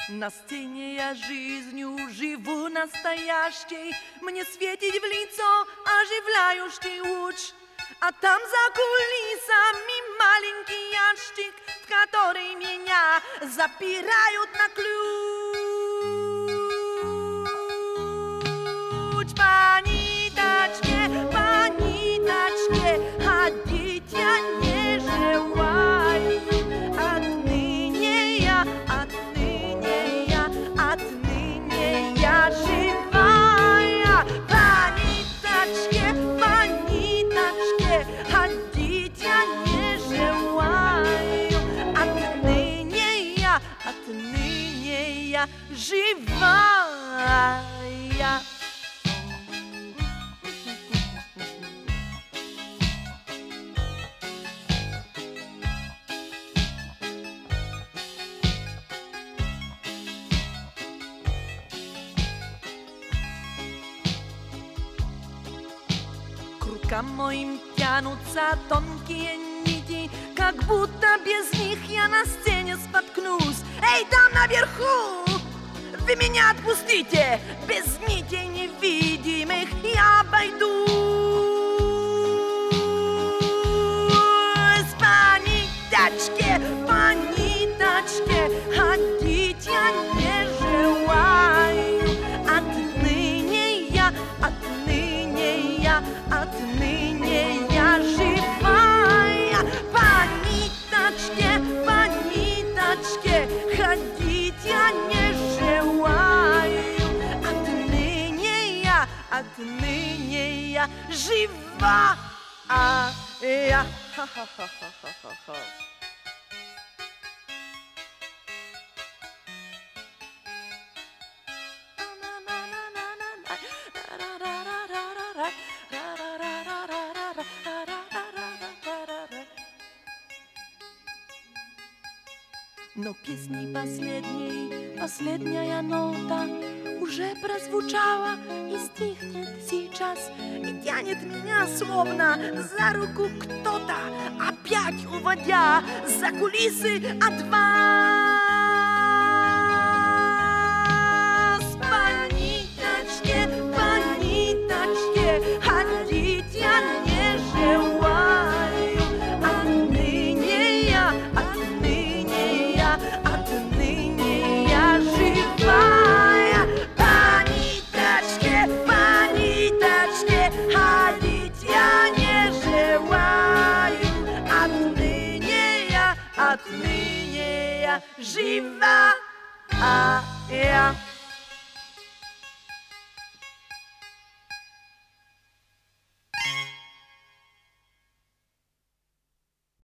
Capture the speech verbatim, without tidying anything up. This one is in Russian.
На сцене я жизнью живу настоящей, мне светить в лицо оживляющий луч. А там за кулисами маленький ящик, в который меня запирают на ключ. По ниточке, по ниточке ходить я не желаю. Отныне я, отныне я, отныне я живая. По ниточке, по ниточке ходить я не желаю. Отныне я, отныне я живая. К рукам моим тянутся тонкие нити, как будто без них я на сцене споткнусь. Эй, там наверху! Вы меня отпустите! Без нитей невидимых я обойдусь. По ниточке, по ниточке ходить я не желаю. Отныне я, отныне я, отныне я живая. По ниточке, по ниточке ходить я не желаю. Отныне я, отныне я живая. Ха-ха-ха-ха-ха-ха. Но песни последней, последняя нота уже прозвучала и стихнет сейчас, и тянет меня словно за руку кто-то, опять уводя за кулисы от вас. По ниточке, по ниточке ходить я не желаю. Отныне я, отныне я, отныне я живая. По ниточке, по ниточке ходить я не желаю. Отныне я, отныне я живая.